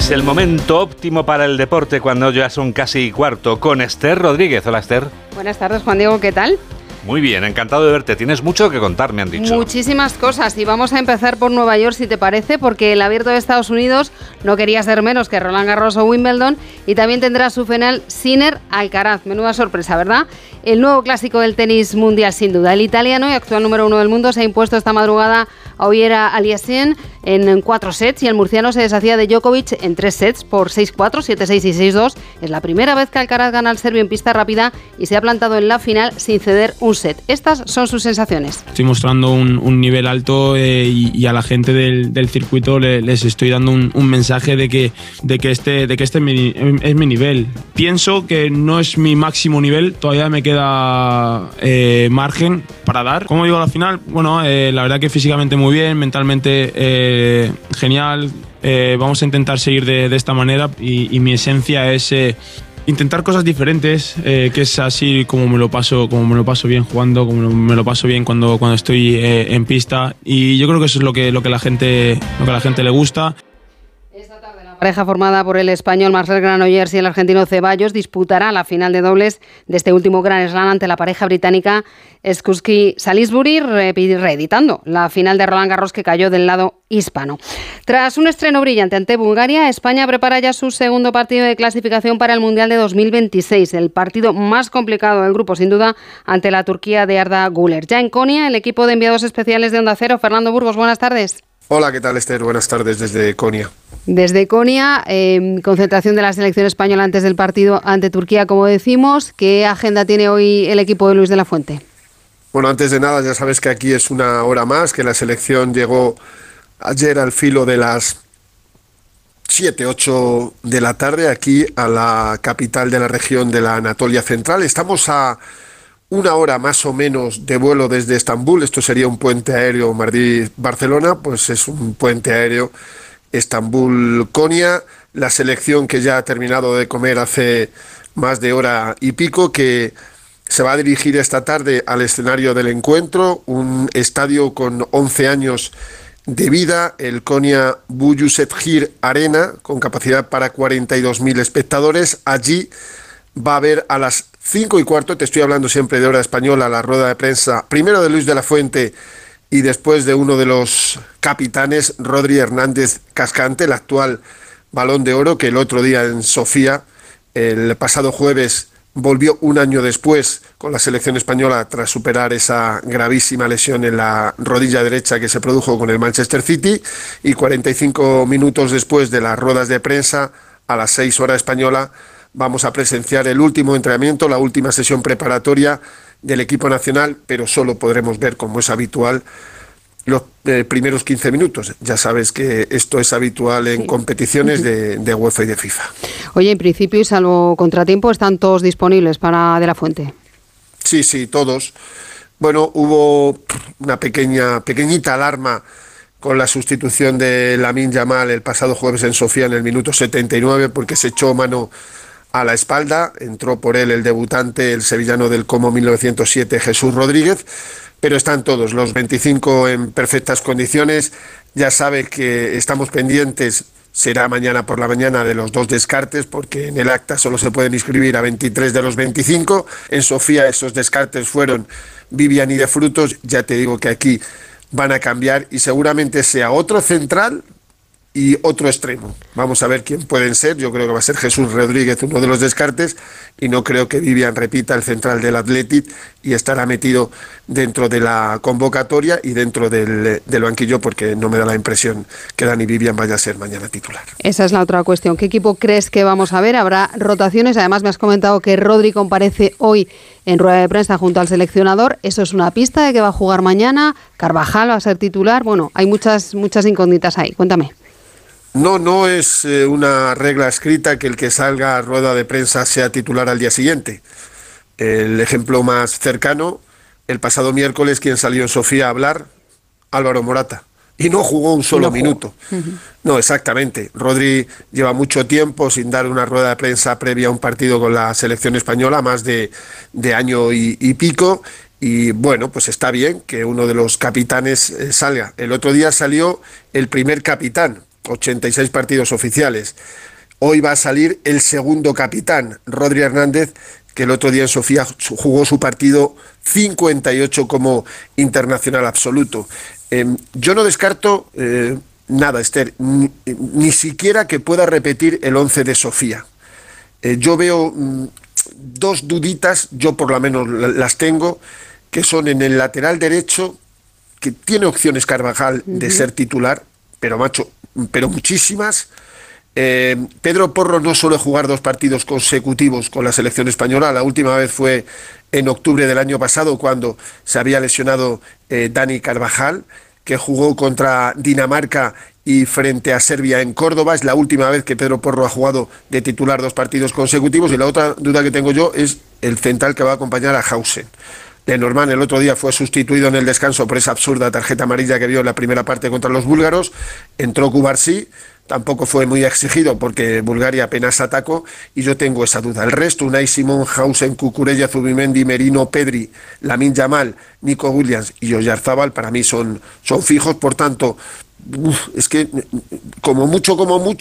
Es el momento óptimo para el deporte cuando ya son casi cuarto con Esther Rodríguez. Hola, Esther. Buenas tardes, Juan Diego, ¿qué tal? Muy bien, encantado de verte. Tienes mucho que contar, me han dicho. Muchísimas cosas y vamos a empezar por Nueva York, si te parece, porque el Abierto de Estados Unidos no quería ser menos que Roland Garros o Wimbledon y también tendrá su final Sinner-Alcaraz. Menuda sorpresa, ¿verdad? El nuevo clásico del tenis mundial, sin duda. El italiano y actual número 1 del mundo se ha impuesto esta madrugada a Ogier Aliassime en 4 sets y el murciano se deshacía de Djokovic en 3 sets por 6-4, 7-6 y 6-2. Es la primera vez que Alcaraz gana al serbio en pista rápida y se ha plantado en la final sin ceder un set. Estas son sus sensaciones. Estoy mostrando un nivel alto y a la gente del circuito les estoy dando un mensaje de que este es mi nivel. Pienso que no es mi máximo nivel, todavía me queda margen para dar. ¿Cómo digo a la final? Bueno, la verdad que físicamente muy bien, mentalmente genial. Vamos a intentar seguir de esta manera y mi esencia es intentar cosas diferentes, que es así como me lo paso bien jugando, como me lo paso bien cuando estoy en pista, y yo creo que eso es lo que a la gente le gusta. La pareja formada por el español Marcel Granollers y el argentino Ceballos disputará la final de dobles de este último Grand Slam ante la pareja británica Skuski-Salisbury, reeditando la final de Roland Garros que cayó del lado hispano. Tras un estreno brillante ante Bulgaria, España prepara ya su segundo partido de clasificación para el Mundial de 2026, el partido más complicado del grupo sin duda ante la Turquía de Arda Güler. Ya en Konya, el equipo de enviados especiales de Onda Cero, Fernando Burgos, buenas tardes. Hola, ¿qué tal, Esther? Buenas tardes desde Konya. Desde Konya, concentración de la selección española antes del partido ante Turquía, como decimos. ¿Qué agenda tiene hoy el equipo de Luis de la Fuente? Bueno, antes de nada, ya sabes que aquí es una hora más, que la selección llegó ayer al filo de las 7, 8 de la tarde, aquí a la capital de la región de la Anatolia Central. Estamos a una hora más o menos de vuelo desde Estambul. Esto sería un puente aéreo Madrid-Barcelona, pues es un puente aéreo Estambul-Konya. La selección que ya ha terminado de comer hace más de hora y pico, que se va a dirigir esta tarde al escenario del encuentro, un estadio con 11 años de vida, el Konya Buyuksetgir Arena, con capacidad para 42.000 espectadores. Allí va a haber a las 5:15, te estoy hablando siempre de hora española, la rueda de prensa, primero de Luis de la Fuente y después de uno de los capitanes, Rodri Hernández Cascante, el actual Balón de Oro, que el otro día en Sofía, el pasado jueves, volvió un año después con la selección española tras superar esa gravísima lesión en la rodilla derecha que se produjo con el Manchester City, y 45 minutos después de las ruedas de prensa, a las 6 hora española, vamos a presenciar el último entrenamiento, la última sesión preparatoria del equipo nacional, pero solo podremos ver, como es habitual, los primeros 15 minutos. Ya sabes que esto es habitual en competiciones de UEFA y de FIFA. Oye, en principio, y salvo contratiempo, ¿están todos disponibles para De la Fuente? Sí, todos. Bueno, hubo una pequeñita alarma con la sustitución de Lamine Yamal el pasado jueves en Sofía en el minuto 79, porque se echó mano a la espalda. Entró por él el debutante, el sevillano del Como 1907, Jesús Rodríguez, pero están todos los 25 en perfectas condiciones. Ya sabe que estamos pendientes, será mañana por la mañana, de los 2 descartes, porque en el acta solo se pueden inscribir a 23 de los 25. En Sofía esos descartes fueron Vivian y De Frutos. Ya te digo que aquí van a cambiar y seguramente sea otro central y otro extremo. Vamos a ver quién pueden ser. Yo creo que va a ser Jesús Rodríguez uno de los descartes, y no creo que Vivian repita, el central del Athletic, y estará metido dentro de la convocatoria y dentro del banquillo, porque no me da la impresión que Dani Vivian vaya a ser mañana titular. Esa es la otra cuestión. ¿Qué equipo crees que vamos a ver? Habrá rotaciones. Además, me has comentado que Rodri comparece hoy en rueda de prensa junto al seleccionador. Eso es una pista de que va a jugar mañana. Carvajal va a ser titular. Bueno, hay muchas incógnitas ahí. Cuéntame. No es una regla escrita que el que salga a rueda de prensa sea titular al día siguiente. El ejemplo más cercano, el pasado miércoles, quien salió en Sofía a hablar, Álvaro Morata, y no jugó un solo minuto. No, exactamente. Rodri lleva mucho tiempo sin dar una rueda de prensa previa a un partido con la selección española, más de año y pico, y bueno, pues está bien que uno de los capitanes salga. El otro día salió el primer capitán, 86 partidos oficiales. Hoy va a salir el segundo capitán, Rodri Hernández, que el otro día en Sofía jugó su partido 58 como internacional absoluto. Yo no descarto nada, Esther, ni siquiera que pueda repetir el 11 de Sofía. Yo veo dos duditas, yo por lo menos las tengo, que son en el lateral derecho, que tiene opciones Carvajal de ser titular, pero muchísimas. Pedro Porro no suele jugar 2 partidos consecutivos con la selección española. La última vez fue en octubre del año pasado, cuando se había lesionado Dani Carvajal, que jugó contra Dinamarca y frente a Serbia en Córdoba. Es la última vez que Pedro Porro ha jugado de titular 2 partidos consecutivos. Y la otra duda que tengo yo es el central que va a acompañar a Hausen. Lenormand el otro día fue sustituido en el descanso por esa absurda tarjeta amarilla que vio en la primera parte contra los búlgaros. Entró Cubarsí, tampoco fue muy exigido porque Bulgaria apenas atacó, y yo tengo esa duda. El resto, Unai Simón, Hausen, Cucurella, Zubimendi, Merino, Pedri, Lamine Yamal, Nico Williams y Oyarzabal para mí son fijos. Por tanto, es que como mucho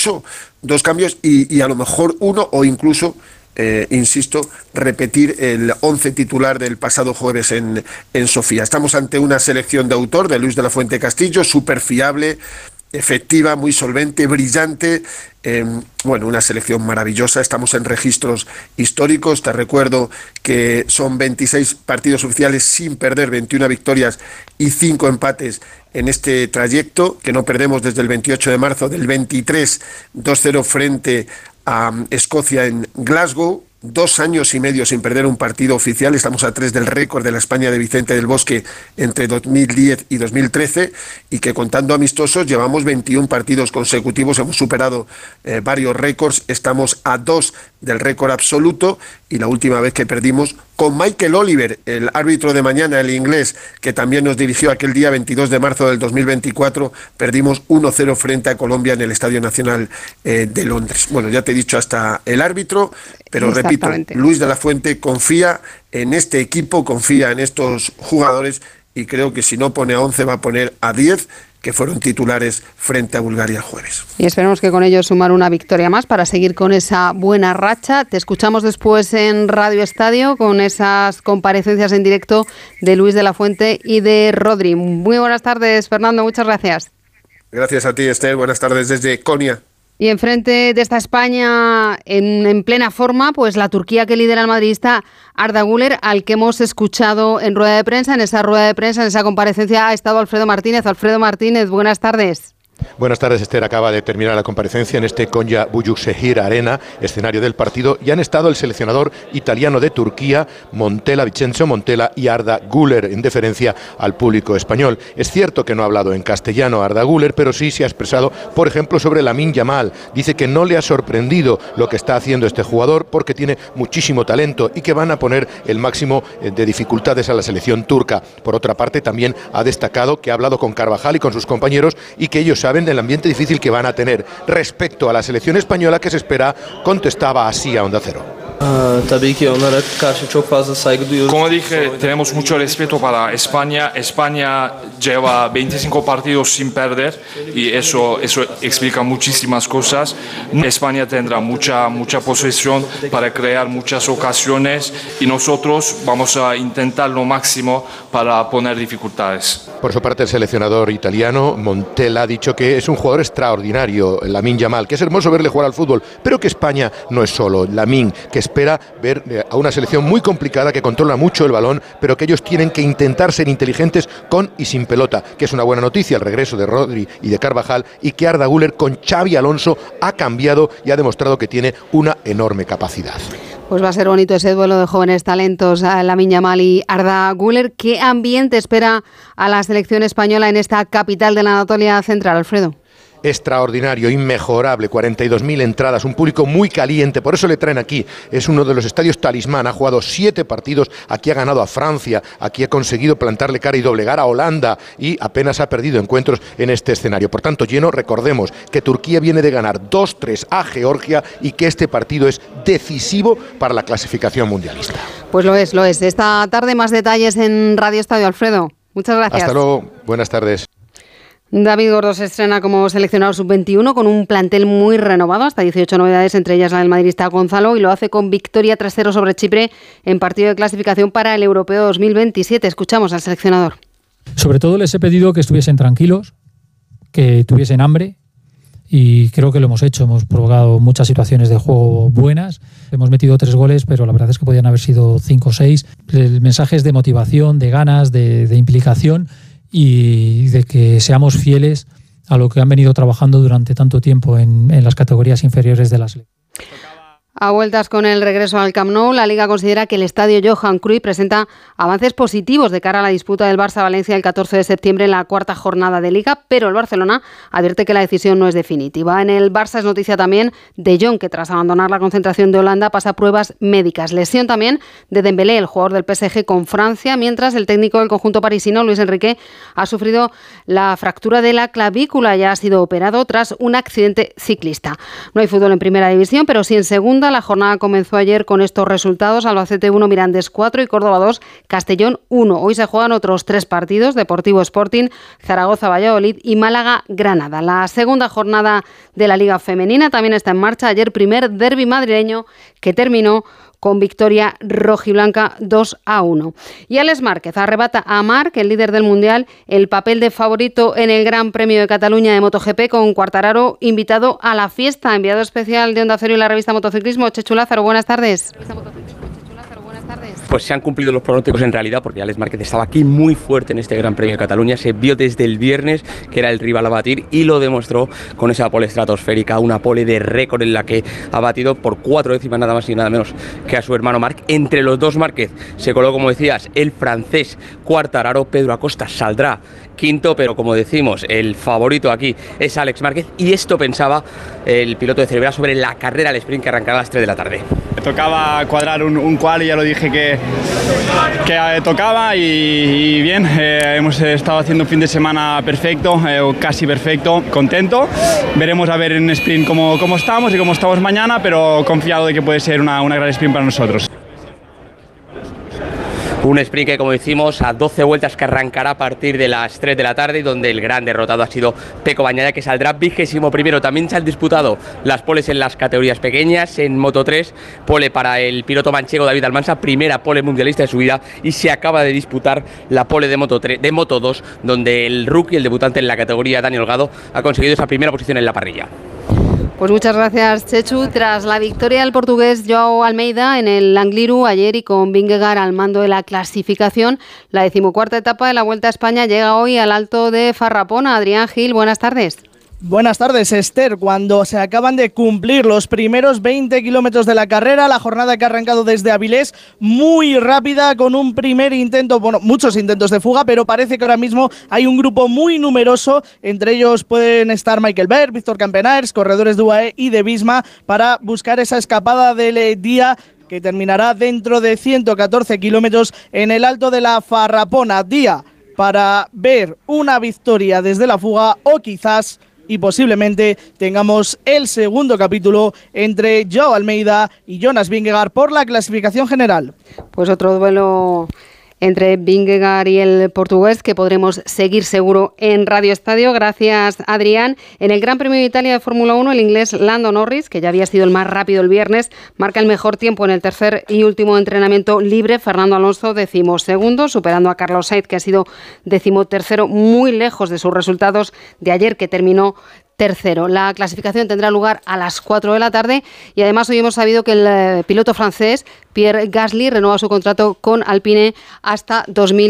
2 cambios y a lo mejor 1 o incluso insisto, repetir el 11 titular del pasado jueves en Sofía. Estamos ante una selección de autor de Luis de la Fuente Castillo, súper fiable, efectiva, muy solvente, brillante. Una selección maravillosa. Estamos en registros históricos. Te recuerdo que son 26 partidos oficiales sin perder, 21 victorias y 5 empates en este trayecto, que no perdemos desde el 28 de marzo del 23, 2-0 frente a Escocia en Glasgow. 2 años y medio sin perder un partido oficial. Estamos a 3 del récord de la España de Vicente del Bosque entre 2010 y 2013, y que contando amistosos llevamos 21 partidos consecutivos. Hemos superado varios récords. Estamos a 2 del récord absoluto, y la última vez que perdimos con Michael Oliver, el árbitro de mañana, el inglés, que también nos dirigió aquel día 22 de marzo del 2024, perdimos 1-0 frente a Colombia en el Estadio Nacional de Londres. Bueno, ya te he dicho hasta el árbitro, pero repito, Luis de la Fuente confía en este equipo, confía en estos jugadores, y creo que si no pone a 11 va a poner a 10, que fueron titulares frente a Bulgaria el jueves. Y esperemos que con ellos sumar una victoria más para seguir con esa buena racha. Te escuchamos después en Radio Estadio con esas comparecencias en directo de Luis de la Fuente y de Rodri. Muy buenas tardes, Fernando, muchas gracias. Gracias a ti, Esther, buenas tardes desde Konya. Y enfrente de esta España en plena forma, pues la Turquía que lidera el madridista Arda Güler, al que hemos escuchado en rueda de prensa. En esa rueda de prensa, en esa comparecencia, ha estado Alfredo Martínez. Alfredo Martínez, buenas tardes. Buenas tardes, Esther. Acaba de terminar la comparecencia en este Konya Büyükşehir Arena, escenario del partido, y han estado el seleccionador italiano de Turquía, Vincenzo Montella, y Arda Güler, en deferencia al público español. Es cierto que no ha hablado en castellano Arda Güler, pero sí se ha expresado, por ejemplo, sobre Lamine Yamal. Dice que no le ha sorprendido lo que está haciendo este jugador porque tiene muchísimo talento y que van a poner el máximo de dificultades a la selección turca. Por otra parte, también ha destacado que ha hablado con Carvajal y con sus compañeros y que ellos saben del ambiente difícil que van a tener. Respecto a la selección española que se espera, contestaba así a Onda Cero. Como dije, tenemos mucho respeto para España. España lleva 25 partidos sin perder y eso explica muchísimas cosas. España tendrá mucha posesión para crear muchas ocasiones y nosotros vamos a intentar lo máximo para poner dificultades. Por su parte, el seleccionador italiano Montella ha dicho que es un jugador extraordinario, Lamine Yamal, que es hermoso verle jugar al fútbol, pero que España no es solo Lamine, que espera ver a una selección muy complicada que controla mucho el balón, pero que ellos tienen que intentar ser inteligentes con y sin pelota, que es una buena noticia el regreso de Rodri y de Carvajal, y que Arda Güler con Xavi Alonso ha cambiado y ha demostrado que tiene una enorme capacidad. Pues va a ser bonito ese duelo de jóvenes talentos, Lamine Yamal y Arda Güler. ¿Qué ambiente espera a la selección española en esta capital de la Anatolia Central, Alfredo? Extraordinario, inmejorable, 42.000 entradas, un público muy caliente, por eso le traen aquí. Es uno de los estadios talismán, ha jugado 7 partidos, aquí ha ganado a Francia, aquí ha conseguido plantarle cara y doblegar a Holanda, y apenas ha perdido encuentros en este escenario. Por tanto, lleno. Recordemos que Turquía viene de ganar 2-3 a Georgia y que este partido es decisivo para la clasificación mundialista. Pues lo es. Esta tarde más detalles en Radio Estadio, Alfredo. Muchas gracias. Hasta luego, buenas tardes. David Gordo se estrena como seleccionado sub-21 con un plantel muy renovado, hasta 18 novedades, entre ellas la del madridista Gonzalo, y lo hace con victoria 3-0 sobre Chipre en partido de clasificación para el Europeo 2027. Escuchamos al seleccionador. Sobre todo les he pedido que estuviesen tranquilos, que tuviesen hambre, y creo que lo hemos hecho. Hemos provocado muchas situaciones de juego buenas, hemos metido 3 goles, pero la verdad es que podían haber sido 5 o 6. El mensaje es de motivación, de ganas, de implicación, y de que seamos fieles a lo que han venido trabajando durante tanto tiempo en las categorías inferiores de la selección. A vueltas con el regreso al Camp Nou, la Liga considera que el estadio Johan Cruyff presenta avances positivos de cara a la disputa del Barça-Valencia el 14 de septiembre en la 4ª jornada de Liga, pero el Barcelona advierte que la decisión no es definitiva. En el Barça es noticia también De Jong, que tras abandonar la concentración de Holanda pasa pruebas médicas. Lesión también de Dembélé, el jugador del PSG con Francia, mientras el técnico del conjunto parisino, Luis Enrique, ha sufrido la fractura de la clavícula y ha sido operado tras un accidente ciclista. No hay fútbol en primera división, pero sí en segunda. La jornada comenzó ayer con estos resultados: Albacete 1, Mirandés 4 y Córdoba 2, Castellón 1. Hoy se juegan otros 3 partidos: Deportivo Sporting, Zaragoza Valladolid y Málaga Granada. La segunda jornada de la Liga Femenina también está en marcha. Ayer primer derbi madrileño que terminó con victoria rojiblanca 2-1. Y Alex Márquez arrebata a Marc, el líder del Mundial, el papel de favorito en el Gran Premio de Cataluña de MotoGP, con Quartararo invitado a la fiesta. Enviado especial de Onda Cero y la revista Motociclismo, Chechu Lázaro, buenas tardes. Pues se han cumplido los pronósticos en realidad, porque Alex Márquez estaba aquí muy fuerte en este Gran Premio de Cataluña. Se vio desde el viernes que era el rival a batir y lo demostró con esa pole estratosférica, una pole de récord en la que ha batido por 4 décimas nada más y nada menos que a su hermano Marc. Entre los dos Márquez se coló, como decías, el francés Quartararo. Pedro Acosta saldrá quinto, pero como decimos, el favorito aquí es Alex Márquez, y esto pensaba el piloto de Cervera sobre la carrera al sprint que arrancará a las 3 de la tarde. Tocaba cuadrar un quali, y ya lo dije que tocaba, y bien, hemos estado haciendo un fin de semana perfecto, casi perfecto, contento. Veremos a ver en sprint cómo estamos y cómo estamos mañana, pero confiado de que puede ser una gran sprint para nosotros. Un sprint que, como decimos, a 12 vueltas, que arrancará a partir de las 3 de la tarde, y donde el gran derrotado ha sido Peco Bagnaia, que saldrá 21º. También se han disputado las poles en las categorías pequeñas. En Moto 3, pole para el piloto manchego David Almansa, primera pole mundialista de su vida, y se acaba de disputar la pole de Moto 2, donde el rookie, el debutante en la categoría, Dani Holgado, ha conseguido esa primera posición en la parrilla. Pues muchas gracias, Chechu. Tras la victoria del portugués Joao Almeida en el Angliru ayer, y con Vingegaard al mando de la clasificación, la 14ª etapa de la Vuelta a España llega hoy al Alto de Farrapona. Adrián Gil, buenas tardes. Buenas tardes, Esther. Cuando se acaban de cumplir los primeros 20 kilómetros de la carrera, la jornada que ha arrancado desde Avilés, muy rápida, con un primer intento, bueno, muchos intentos de fuga, pero parece que ahora mismo hay un grupo muy numeroso. Entre ellos pueden estar Michael Berg, Víctor Campenaers, corredores de UAE y de Visma, para buscar esa escapada del día, que terminará dentro de 114 kilómetros en el Alto de la Farrapona. Día para ver una victoria desde la fuga, o quizás y posiblemente tengamos el segundo capítulo entre Joao Almeida y Jonas Vingegaard por la clasificación general. Pues otro duelo entre Vingegaard y el portugués que podremos seguir seguro en Radio Estadio. Gracias, Adrián. En el Gran Premio de Italia de Fórmula 1, el inglés Lando Norris, que ya había sido el más rápido el viernes, marca el mejor tiempo en el tercer y último entrenamiento libre. Fernando Alonso, 12º, superando a Carlos Sainz, que ha sido 13º, muy lejos de sus resultados de ayer, que terminó tercero. La clasificación tendrá lugar a las 4 de la tarde, y además hoy hemos sabido que el piloto francés Pierre Gasly renueva su contrato con Alpine hasta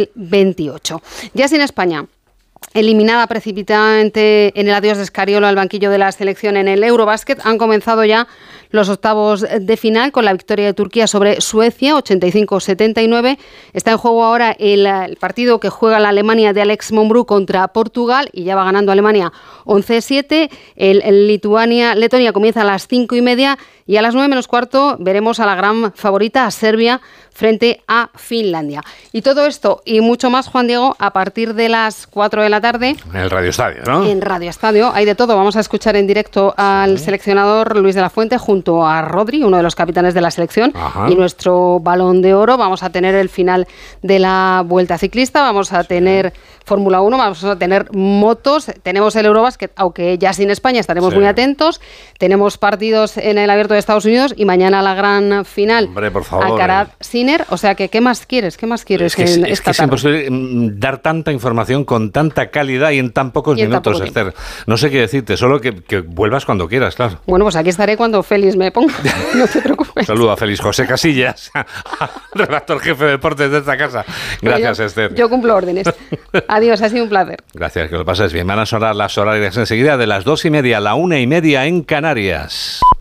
2028. Ya sin España. Eliminada precipitadamente en el adiós de Scariolo al banquillo de la selección en el Eurobasket, han comenzado ya los octavos de final con la victoria de Turquía sobre Suecia, 85-79. Está en juego ahora el partido que juega la Alemania de Alex Monbrú contra Portugal, y ya va ganando Alemania 11-7. Letonia comienza a las 5:30, y a las 9 menos cuarto veremos a la gran favorita, a Serbia, frente a Finlandia. Y todo esto y mucho más, Juan Diego, a partir de las 4 de la tarde. En el Radio Estadio, ¿no? En Radio Estadio hay de todo. Vamos a escuchar en directo al seleccionador Luis de la Fuente junto a Rodri, uno de los capitanes de la selección. Ajá. Y nuestro Balón de Oro. Vamos a tener el final de la Vuelta Ciclista. Vamos a tener Fórmula 1, vamos a tener motos, tenemos el Eurobasket, aunque ya sin España estaremos muy atentos, tenemos partidos en el Abierto de Estados Unidos y mañana la gran final. Hombre, por favor. Alcaraz-Sinner, o sea que ¿qué más quieres? ¿Qué más quieres es esta que es tarde? imposible dar tanta información con tanta calidad y en tan pocos minutos, Esther. No sé qué decirte, solo que vuelvas cuando quieras, claro. Bueno, pues aquí estaré cuando Félix me ponga, no te preocupes. Saludo a Félix José Casillas, redactor jefe de deportes de esta casa. Gracias, Esther. Yo cumplo órdenes. Adiós, ha sido un placer. Gracias, que lo pases bien. Van a sonar las horarias enseguida de las 2:30 a la 1:30 en Canarias.